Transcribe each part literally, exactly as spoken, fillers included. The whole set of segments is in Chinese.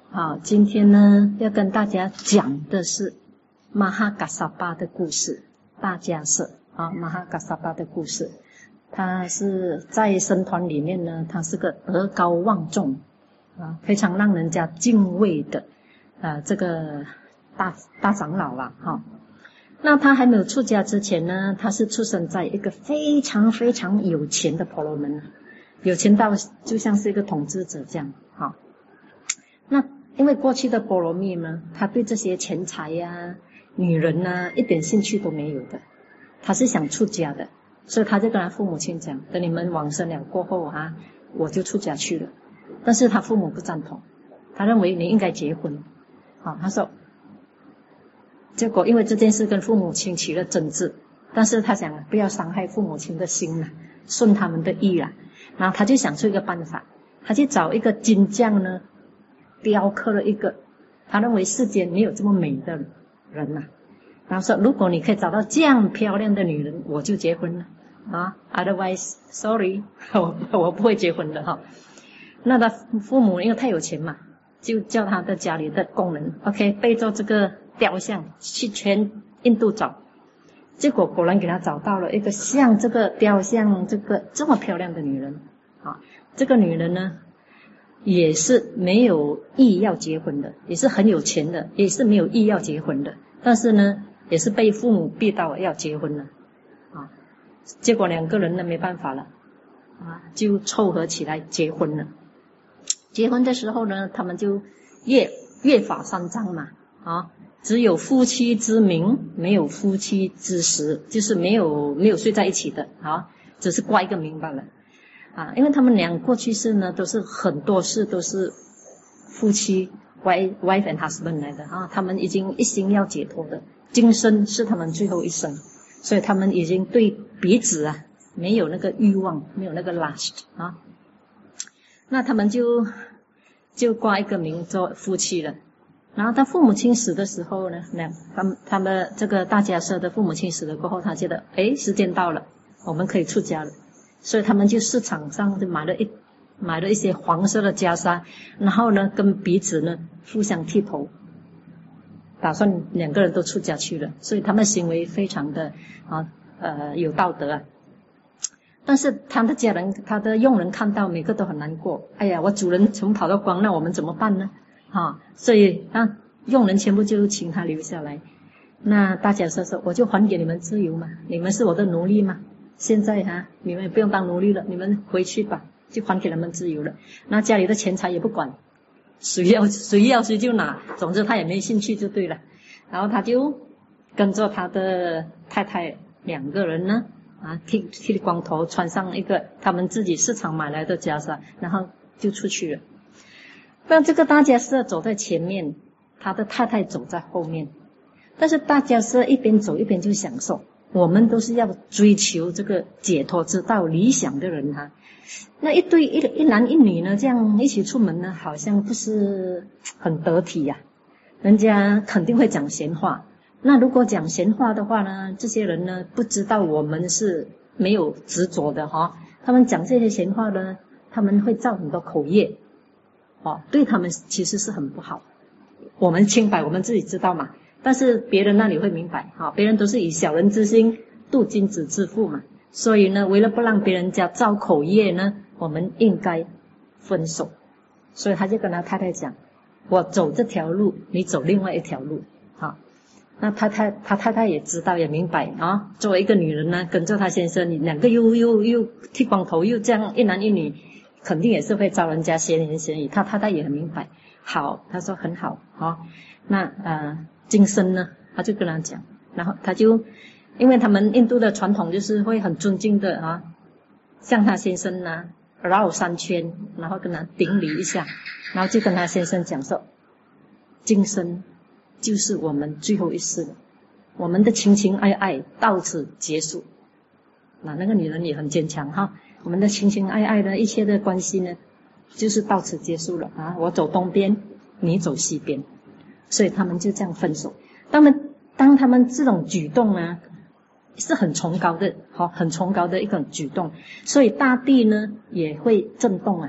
好，今天呢要跟大家讲的是马哈嘎萨巴的故事，大迦叶啊，马哈嘎萨巴的故事。他是在僧团里面呢，他是个德高望重啊，非常让人家敬畏的啊这个大大长老啊，哈。那他还没有出家之前呢，他是出生在一个非常非常有钱的婆罗门，有钱到就像是一个统治者这样，哈。那因为过去的波罗蜜呢，他对这些钱财呀、啊、女人啊一点兴趣都没有的，他是想出家的，所以他就跟他父母亲讲，等你们往生了过后啊，我就出家去了。但是他父母不赞同，他认为你应该结婚。好，他说，结果因为这件事跟父母亲起了争执，但是他想不要伤害父母亲的心啦，顺他们的意啦，然后他就想出一个办法，他去找一个金匠呢，雕刻了一个他认为世间没有这么美的人呐、啊，然后说如果你可以找到这样漂亮的女人，我就结婚了啊 ，otherwise sorry 我我不会结婚的哈。那他父母因为太有钱嘛，就叫他的家里的工人 OK 背着这个雕像去全印度找，结果果然给他找到了一个像这个雕像这个这么漂亮的女人啊。这个女人呢也是没有意要结婚的，也是很有钱的，也是没有意要结婚的，但是呢也是被父母逼到要结婚了啊。结果两个人呢没办法了啊，就凑合起来结婚了。结婚的时候呢，他们就约约法三章嘛啊，只有夫妻之名，没有夫妻之实，就是没有没有睡在一起的啊，只是挂一个名罢了啊。因为他们俩过去式呢都是很多事都是夫妻 wife wife and husband 来的啊，他们已经一心要解脱的，今生是他们最后一生，所以他们已经对彼此啊没有那个欲望，没有那个 lust 啊。那他们就就挂一个名做夫妻了。然后他父母亲死的时候呢，那他们他们这个大迦叶的父母亲死了过后，他觉得诶时间到了，我们可以出家了，所以他们就市场上就买了一买了一些黄色的袈裟，然后呢跟彼此呢互相剃头，打算两个人都出家去了，所以他们行为非常的啊呃有道德啊。但是他的家人他的佣人看到每个都很难过，哎呀我主人全部跑到光，那我们怎么办呢啊，所以啊佣人全部就请他留下来。那大迦叶说，我就还给你们自由嘛，你们是我的奴隶嘛，现在哈、啊、你们也不用当奴隶了，你们回去吧，就还给他们自由了。那家里的钱财也不管，谁要谁要谁就拿，总之他也没兴趣就对了。然后他就跟着他的太太两个人呢啊剃剃光头，穿上一个他们自己市场买来的袈裟，然后就出去了。那这个大迦叶走在前面，他的太太走在后面，但是大迦叶一边走一边就享受，我们都是要追求这个解脱之道理想的人哈、啊。那一对一一男一女呢，这样一起出门呢，好像不是很得体呀、啊。人家肯定会讲闲话，那如果讲闲话的话呢，这些人呢不知道我们是没有执着的哈、哦，他们讲这些闲话呢，他们会造很多口业，哦，对他们其实是很不好。我们清白，我们自己知道嘛，但是别人那里会明白，哈、哦，别人都是以小人之心度君子之腹嘛，所以呢，为了不让别人家造口业呢，我们应该分手。所以他就跟他太太讲，我走这条路，你走另外一条路，好。那他太他太太也知道也明白啊，作为一个女人呢，跟着他先生，你两个又又又剃光头，又这样一男一女，肯定也是会招人家闲言闲语。他太太也很明白，好，他说很好啊。那呃，今生呢，他就跟他讲，然后他就，因为他们印度的传统就是会很尊敬的啊，向他先生呢绕三圈，然后跟他顶礼一下，然后就跟他先生讲说，今生就是我们最后一世了，我们的情情爱爱到此结束。那那个女人也很坚强哈，我们的情情爱爱的一切的关系呢，就是到此结束了啊！我走东边，你走西边，所以他们就这样分手。他们当他们这种举动呢，是很崇高的，好，很崇高的一个举动，所以大地呢也会震动啊。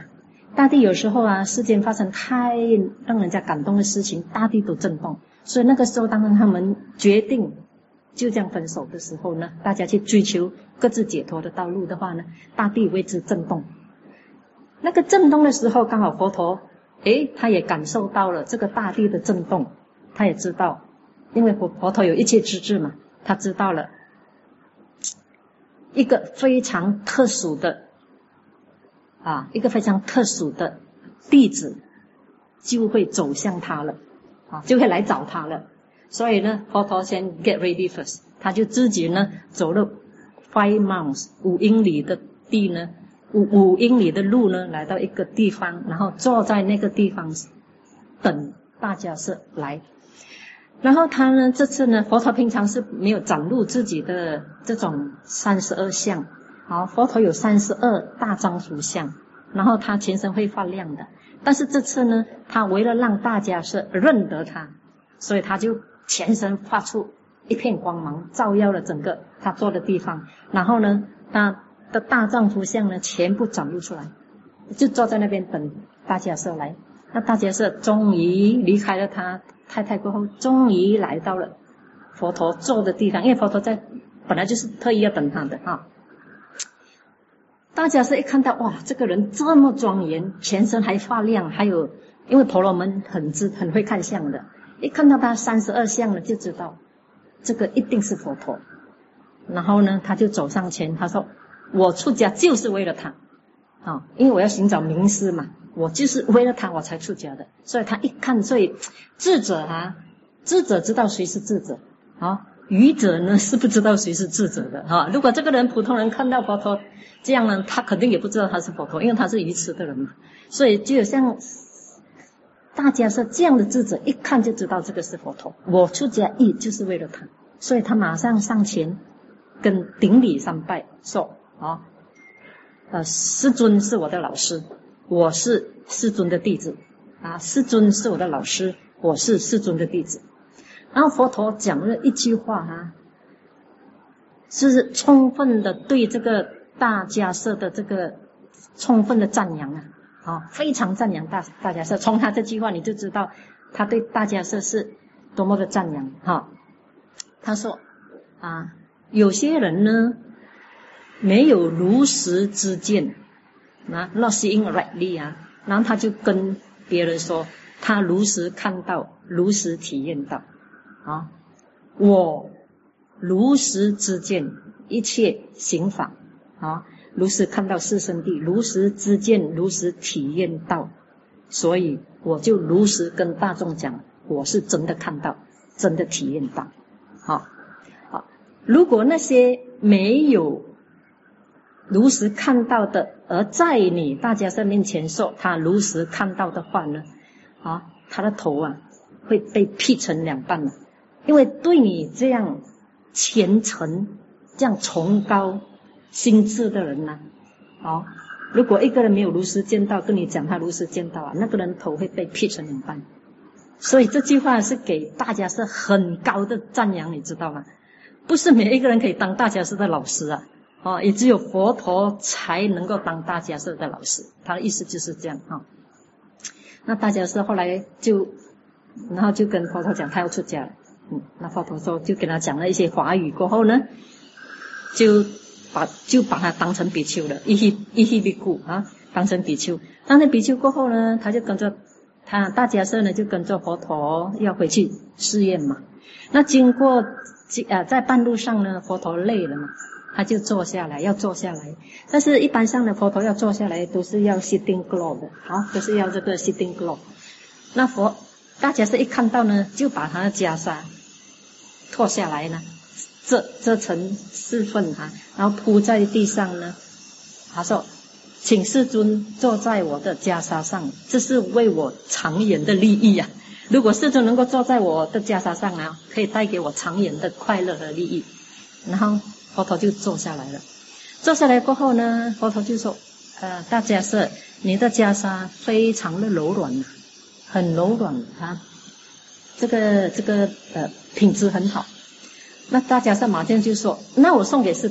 大地有时候啊，世间发生太让人家感动的事情，大地都震动。所以那个时候，当他们决定就这样分手的时候呢，大家去追求各自解脱的道路的话呢，大地为之震动。那个震动的时候，刚好佛陀，诶，他也感受到了这个大地的震动，他也知道，因为佛佛陀有一切之智嘛，他知道了一个非常特殊的啊，一个非常特殊的弟子就会走向他了，啊，就会来找他了。所以呢，佛陀先 get ready first， 他就自己呢走了 five miles 五英里的地呢，五五英里的路呢，来到一个地方，然后坐在那个地方等大迦叶来。然后他呢，这次呢，佛陀平常是没有展露自己的这种三十二相。好，佛陀有三十二大丈夫相，然后他全身会发亮的。但是这次呢，他为了让大家是认得他，所以他就全身发出一片光芒，照耀了整个他坐的地方。然后呢，他的大丈夫相呢，全部展露出来，就坐在那边等大迦叶来。那大迦叶终于离开了他太太过后，终于来到了佛陀坐的地方，因为佛陀在本来就是特意要等他的啊。大迦叶一看到，哇，这个人这么庄严，全身还发亮，还有因为婆罗门很知很会看相的，一看到他三十二相呢，就知道这个一定是佛陀。然后呢，他就走上前，他说：“我出家就是为了他，啊，因为我要寻找名师嘛，我就是为了他我才出家的。”所以他一看，所以智者啊，智者知道谁是智者啊。愚者呢是不知道谁是智者的哈。如果这个人普通人看到佛陀这样呢，他肯定也不知道他是佛陀，因为他是愚痴的人嘛。所以就像大家说这样的智者，一看就知道这个是佛陀。我出家意就是为了他，所以他马上上前跟顶礼三拜，说啊，呃，师尊是我的老师，我是师尊的弟子啊，师尊是我的老师，我是师尊的弟子。然后佛陀讲了一句话啊，是充分的对这个大迦叶的这个充分的赞扬啊，啊，非常赞扬大大迦叶。从他这句话你就知道他对大迦叶是多么的赞扬哈、啊。他说啊，有些人呢没有如实知见啊 ，not seeing rightly 啊，然后他就跟别人说，他如实看到，如实体验到。啊，我如实知见一切行法啊，如实看到四圣谛，如实知见，如实体验到，所以我就如实跟大众讲，我是真的看到，真的体验到。好，好，如果那些没有如实看到的，而在你大迦叶面前说他如实看到的话呢，啊，他的头啊会被劈成两半了。因为对你这样虔诚、这样崇高心智的人呢、啊，哦，如果一个人没有如实见到，跟你讲他如实见到啊，那个人头会被劈成两半。所以这句话是给大家是很高的赞扬，你知道吗？不是每一个人可以当大迦叶的老师啊，哦，也只有佛陀才能够当大迦叶的老师。他的意思就是这样哈、哦。那大迦叶后来就，然后就跟佛陀讲，他要出家了。嗯，那佛陀说就跟他讲了一些华语过后呢，就把就把他当成比丘了，一希一希比库啊，当成比丘。当成比丘过后呢，他就跟着他大迦叶呢就跟着佛陀要回去寺院嘛。那经过呃在半路上呢，佛陀累了嘛，他就坐下来要坐下来。但是一般上的佛陀要坐下来都是要 sitting globe 的，啊，都是要这个 sitting globe。那佛大迦叶一看到呢，就把他的袈裟脱下来呢，这这成四份啊，然后铺在地上呢。他说：“请世尊坐在我的袈裟上，这是为我长远的利益啊！如果世尊能够坐在我的袈裟上啊，可以带给我长远的快乐和利益。”然后佛陀就坐下来了。坐下来过后呢，佛陀就说：“呃，大迦叶，你的袈裟非常的柔软啊，很柔软啊。”这个这个呃品质很好。那大迦叶马上就说，那我送给世尊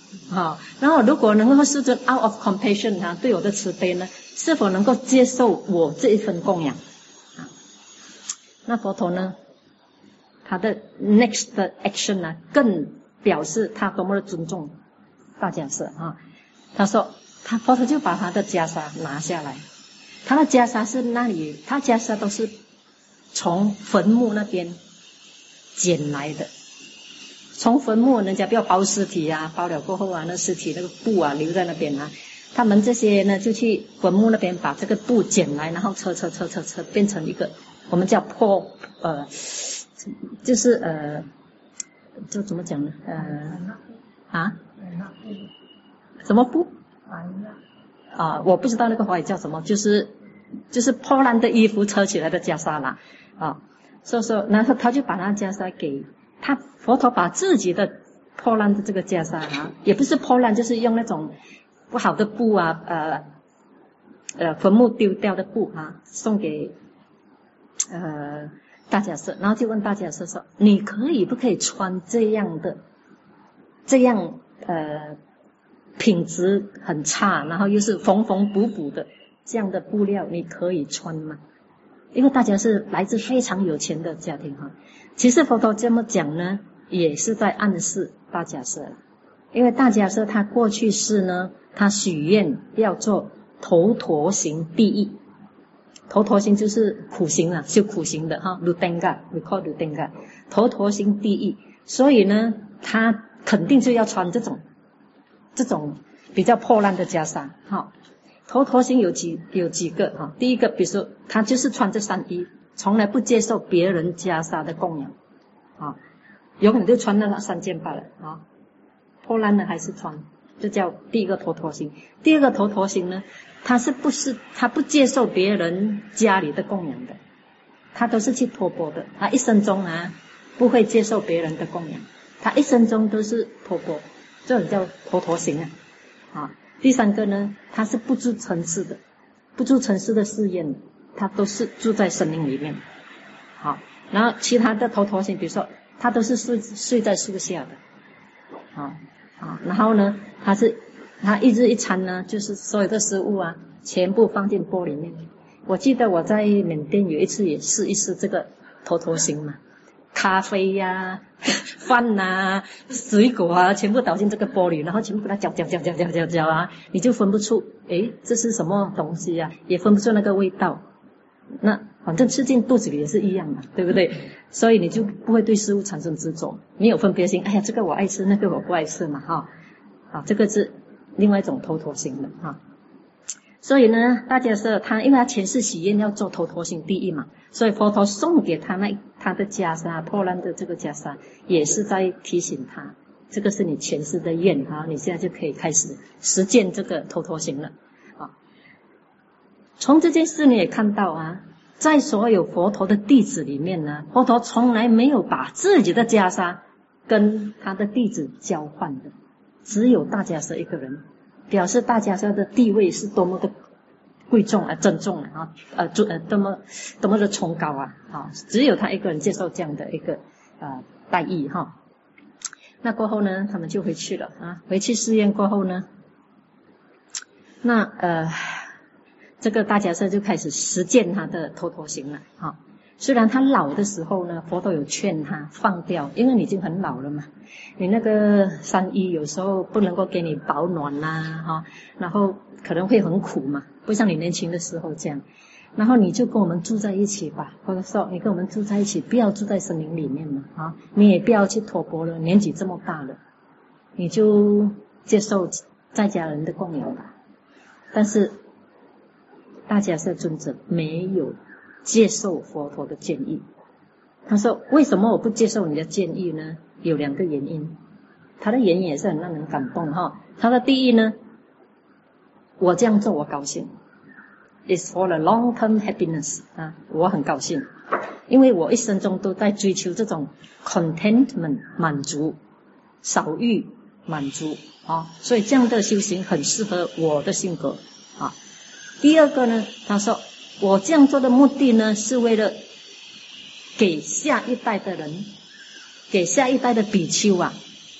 好，然后如果能够是这 out of compassion 啊，对我的慈悲呢，是否能够接受我这一份供养啊？那佛陀呢，他的 next action 呢，更表示他多么的尊重大迦叶啊。他说，他佛陀就把他的袈裟拿下来，他的袈裟是那里，他袈裟都是从坟墓那边捡来的。从坟墓人家不要包尸体啊，包了过后啊，那尸体那个布啊留在那边啊，他们这些呢就去坟墓那边把这个布捡来，然后车车车车车变成一个我们叫破呃，就是呃，就怎么讲呢？呃啊，什么布？啊，我不知道那个华语叫什么，就是就是破烂的衣服扯起来的袈裟啦啊，所以说，然后他就把那袈裟给。他佛陀把自己的破烂的这个袈裟啊，也不是破烂，就是用那种不好的布啊，呃呃坟墓丢掉的布啊，送给呃大迦叶，然后就问大迦叶说：“你可以不可以穿这样的这样呃品质很差，然后又是缝缝补补的这样的布料，你可以穿吗？”因为大家是来自非常有钱的家庭哈。其实佛陀这么讲呢，也是在暗示大迦叶，因为大迦叶他过去世呢，他许愿要做头陀行第一，头陀行就是苦行啊，修苦行的哈 ，Rudanga，we call Rudanga， 头陀行第一，所以呢，他肯定就要穿这种这种比较破烂的袈裟哈。头陀行有几有几个哈？第一个，比如说他就是穿这三衣，从来不接受别人袈裟的供养，啊，有可能就穿那三件罢了啊，破烂的还是穿，这叫第一个头陀行。第二个头陀行呢，他是不是他不接受别人家里的供养的，他都是去托钵的，他一生中啊不会接受别人的供养，他一生中都是托钵，这种叫头陀行啊，啊。第三个呢，他是不住尘世的，不住尘世的誓愿，他都是住在森林里面。好，然后其他的头陀行，比如说他都是睡睡在树下的，啊啊，然后呢，他是他一日一餐呢，就是所有的食物啊，全部放进钵里面。我记得我在缅甸有一次也试一试这个头陀行嘛。咖啡呀、啊、饭呐、啊、水果啊，全部倒进这个钵里，然后全部给它搅搅搅搅搅搅搅啊，你就分不出，诶，这是什么东西啊？也分不出那个味道。那反正吃进肚子里也是一样的，对不对？所以你就不会对食物产生执着，没有分别心。哎呀，这个我爱吃，那个我不爱吃嘛，哈。啊，这个是另外一种头陀行的哈。所以呢，大迦叶他因为他前世许愿要做头陀行第一嘛，所以佛陀送给他那他的袈裟破烂的这个袈裟，也是在提醒他，这个是你前世的愿哈，你现在就可以开始实践这个头陀行了啊。从这件事你也看到啊，在所有佛陀的弟子里面呢，佛陀从来没有把自己的袈裟跟他的弟子交换的，只有大迦叶一个人。表示大迦叶的地位是多么的贵重啊、珍重啊、呃、呃多么多么的崇高啊！啊，只有他一个人接受这样的一个呃待遇哈。那过后呢，他们就回去了啊。回去寺院过后呢，那呃这个大迦叶就开始实践他的头陀行了哈。虽然他老的时候呢，佛陀有劝他放掉，因为你已经很老了嘛，你那个三衣有时候不能够给你保暖啦，哈，然后可能会很苦嘛，不像你年轻的时候这样。然后你就跟我们住在一起吧，佛陀说你跟我们住在一起，不要住在森林里面嘛，啊，你也不要去托钵了，年纪这么大了，你就接受在家人的供养吧。但是大迦叶尊者没有接受佛陀的建议，他说为什么我不接受你的建议呢？有两个原因，他的原因也是很让人感动哈。他的第一呢，我这样做我高兴 ，is for the long term happiness 啊，我很高兴，因为我一生中都在追求这种 contentment 满足，少欲满足啊，所以这样的修行很适合我的性格啊。第二个呢，他说我这样做的目的呢，是为了给下一代的人，给下一代的比丘啊，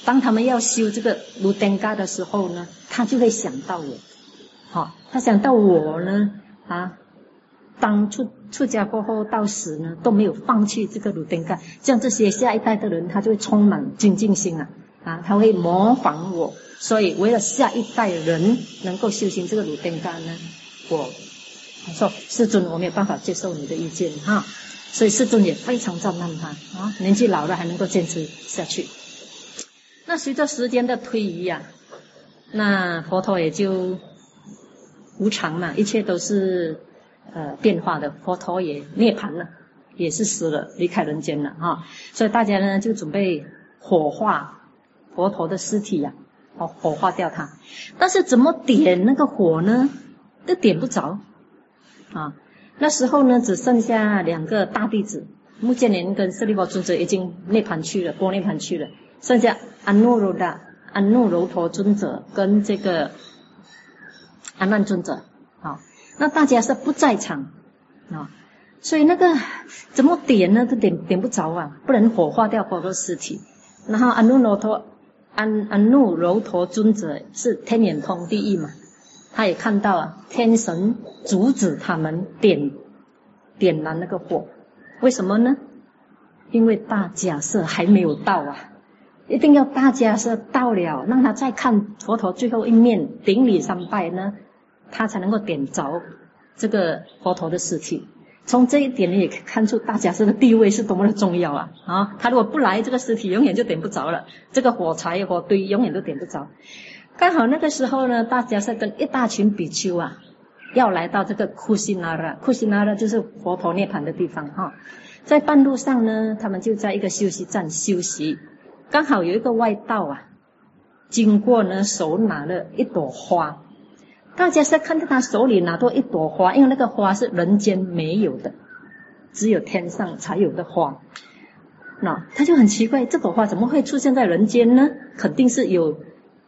当他们要修这个卢登嘎的时候呢，他就会想到我，好、哦，他想到我呢，啊，当出出家过后到死呢，都没有放弃这个卢登嘎，这样这些下一代的人，他就会充满精进心啊，啊，他会模仿我，所以为了下一代人能够修行这个卢登嘎呢，我说世尊，我没有办法接受你的意见哈。所以世尊也非常赞叹他啊，年纪老了还能够坚持下去。那随着时间的推移啊，那佛陀也就无常嘛，一切都是呃变化的，佛陀也涅槃了，也是死了，离开人间了啊。所以大家呢就准备火化佛陀的尸体呀、啊，哦，火化掉它。但是怎么点那个火呢？都点不着啊。那时候呢，只剩下两个大弟子，目犍连跟舍利弗尊者已经涅槃去了，波涅槃去了，剩下阿耨罗达、阿耨罗陀尊者跟这个阿难尊者。好，那大家是不在场啊，所以那个怎么点呢？都点点不着啊，不能火化掉佛陀尸体。然后阿耨罗陀、阿阿耨罗陀尊者是天眼通第一嘛。他也看到啊，天神阻止他们点点燃那个火，为什么呢？因为大迦叶还没有到啊，一定要大迦叶到了，让他再看佛陀最后一面，顶礼三拜呢，他才能够点着这个佛陀的尸体。从这一点呢，也可以看出大迦叶的地位是多么的重要啊！啊，他如果不来，这个尸体永远就点不着了，这个火柴火堆永远都点不着。刚好那个时候呢，大迦叶跟一大群比丘啊，要来到这个库西那拉，库西那拉就是佛陀涅槃的地方哈。在半路上呢，他们就在一个休息站休息，刚好有一个外道啊，经过呢，手拿了一朵花。大迦叶看到他手里拿到一朵花，因为那个花是人间没有的，只有天上才有的花。那他就很奇怪，这朵花怎么会出现在人间呢？肯定是有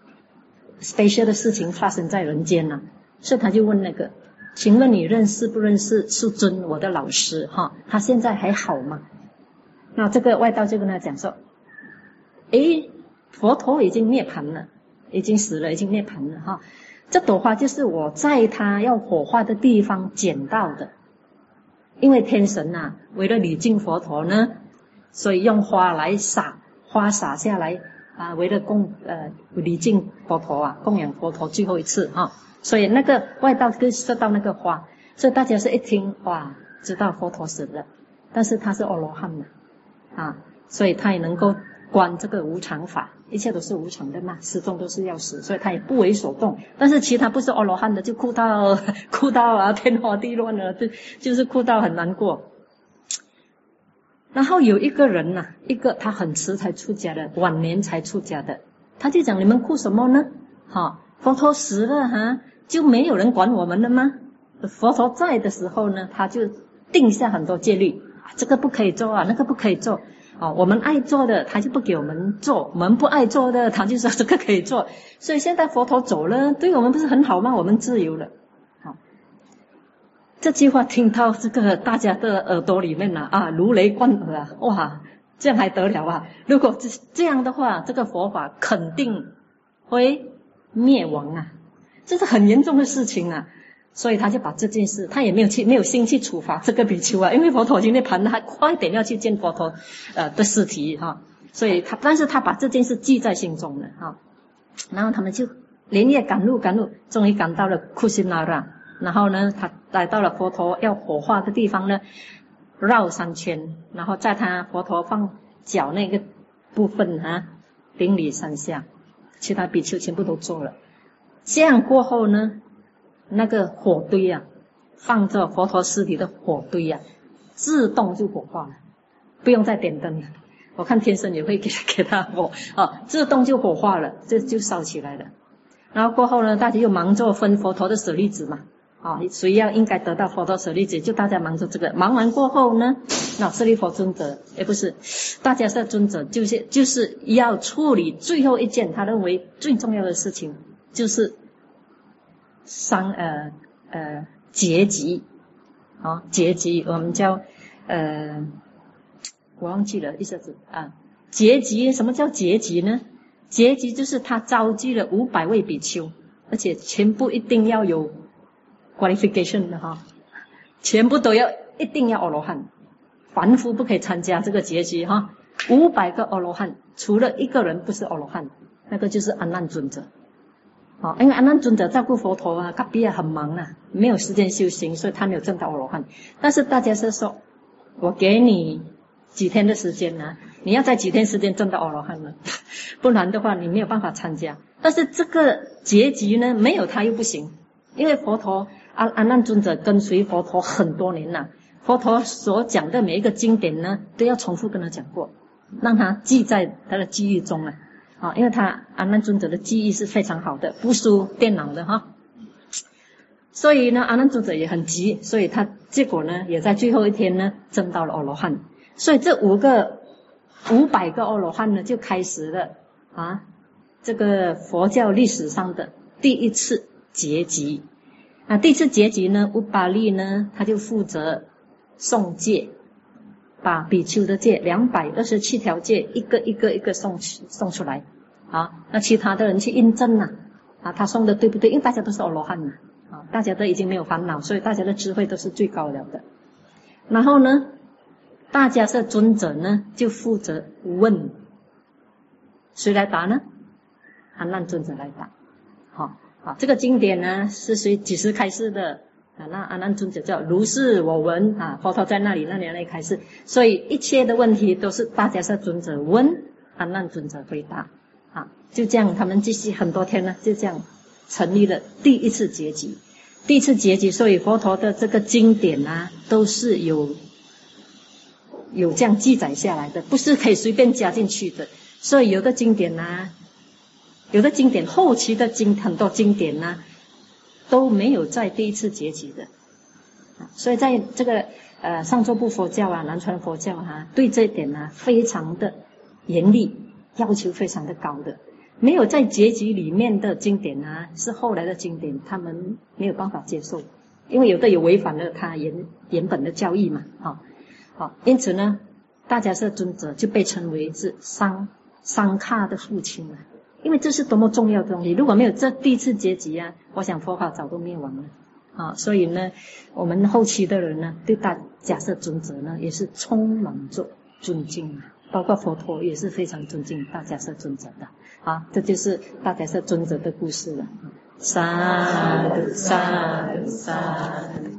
special 的事情发生在人间呐、啊，所以他就问那个，请问你认识不认识世尊我的老师哈？他现在还好吗？那这个外道就跟他讲说，诶，佛陀已经涅槃了，已经死了，已经涅槃了哈。这朵花就是我在他要火化的地方捡到的，因为天神啊，为了礼敬佛陀呢，所以用花来洒，花洒下来。啊，为了供呃礼敬佛陀啊，供养佛陀最后一次啊，所以那个外道就射到那个花，所以大家是一听哇，知道佛陀死了，但是他是阿罗汉嘛，啊，所以他也能够观这个无常法，一切都是无常的嘛，始终都是要死，所以他也不为所动。但是其他不是阿罗汉的，就哭到哭到啊天花地乱了，就就是哭到很难过。然后有一个人呐、啊，一个他很迟才出家的，晚年才出家的，他就讲你们哭什么呢？好，佛陀死了哈，就没有人管我们了吗？佛陀在的时候呢，他就定下很多戒律，这个不可以做啊，那个不可以做。哦，我们爱做的他就不给我们做，我们不爱做的他就说这个可以做。所以现在佛陀走了，对我们不是很好吗？我们自由了。这句话听到这个大家的耳朵里面啊，啊如雷贯耳啊，哇，这样还得了啊？如果这样的话，这个佛法肯定会灭亡啊，这是很严重的事情啊。所以他就把这件事，他也没有去没有心去处罚这个比丘啊，因为佛陀今天盘他快点要去见佛陀呃的尸体哈，所以他但是他把这件事记在心中了哈。然后他们就连夜赶路赶路，终于赶到了库西那拉。然后呢，他来到了佛陀要火化的地方呢，绕三圈，然后在他佛陀放脚那个部分啊，顶礼三下，其他比丘全部都做了。这样过后呢，那个火堆啊，放着佛陀尸体的火堆啊，自动就火化了，不用再点灯了。我看天神也会给给他火啊，自动就火化了，这就烧起来了。然后过后呢，大家又忙着分佛陀的舍利子嘛。啊，谁要应该得到佛陀舍利子，就大家忙着这个。忙完过后呢，那舍利弗尊者也不是，大迦叶尊者就是就是要处理最后一件他认为最重要的事情，就是伤呃呃结集，啊结集我们叫呃我忘记了一下子啊结集，什么叫结集呢？ 结集就是他召集了五百位比丘，而且全部一定要有 qualification 的哈，全部都要一定要阿罗汉，凡夫不可以参加这个结集哈。五百个阿罗汉，除了一个人不是阿罗汉，那个就是阿难尊者。好，因为阿难尊者照顾佛陀啊，他比较很忙啊，没有时间修行，所以他没有证到阿罗汉。但是大家是说，我给你几天的时间呢，你要在几天时间证到阿罗汉呢，不然的话你没有办法参加。但是这个结集呢，没有他又不行，因为佛陀阿阿难尊者跟随佛陀很多年了，佛陀所讲的每一个经典呢，都要重复跟他讲过，让他记在他的记忆中啊。啊，因为他阿难尊者的记忆是非常好的，不输电脑的哈。所以呢，阿难尊者也很急，所以他结果呢，也在最后一天呢，证到了阿罗汉。所以这五个五百个阿罗汉呢，就开始了啊，这个佛教历史上的第一次结集。啊，第一次结集呢，乌巴利呢，他就负责诵戒。把比丘的戒两百二十七条戒一个一个一个送送出来啊，那其他的人去印证啊，啊他送的对不对？因为大家都是阿罗汉嘛，啊大家都已经没有烦恼，所以大家的智慧都是最高了的。然后呢，大迦叶尊者呢就负责问，谁来答呢？阿难尊者来答。好，好，这个经典呢是谁几时开示的？啊，那阿难尊者叫如是我闻啊，佛陀在那里那里那里开示，所以一切的问题都是大迦叶尊者问，阿难尊者回答啊，就这样他们继续很多天呢，就这样成立了第一次结集。第一次结集，所以佛陀的这个经典啊，都是有有这样记载下来的，不是可以随便加进去的。所以有的经典啊，有的经典后期的经很多经典啊。都没有在第一次结集的，所以在这个呃上座部佛教啊、南传佛教啊，对这一点呢、啊、非常的严厉，要求非常的高的。没有在结集里面的经典啊，是后来的经典，他们没有办法接受，因为有的有违反了他原原本的教义嘛，好、哦，好，因此呢，大迦叶尊者就被称为是桑桑喀的父亲啊。因为这是多么重要的东西，如果没有这第一次结集啊，我想佛法早都灭亡了啊！所以呢，我们后期的人呢，对大迦叶尊者呢，也是充满着尊敬啊，包括佛陀也是非常尊敬大迦叶尊者的啊。这就是大迦叶尊者的故事了。萨埵萨埵萨埵。